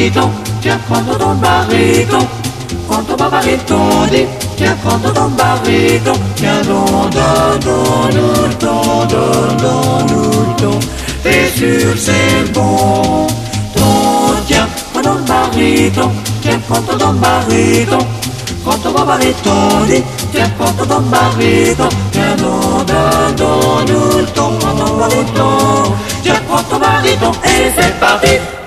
baryton, tiens, prends ton baryton. Quand ton baryton dit, tiens, prends ton baryton. Tiens, donne-nous le ton. T'es sûr c'est bon, ton, tiens, prends ton baryton. Tiens, prends ton baryton. Quand ton baryton dit, tiens, prends ton baryton. Tiens, donne-nous le ton. Tiens, prends ton baryton et c'est parti.